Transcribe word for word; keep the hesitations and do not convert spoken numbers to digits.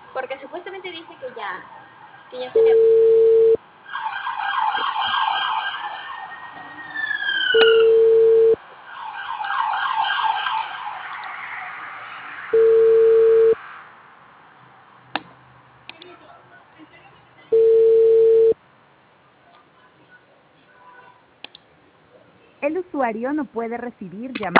Porque supuestamente dice que ya, que ya se le... El usuario no puede recibir llamadas.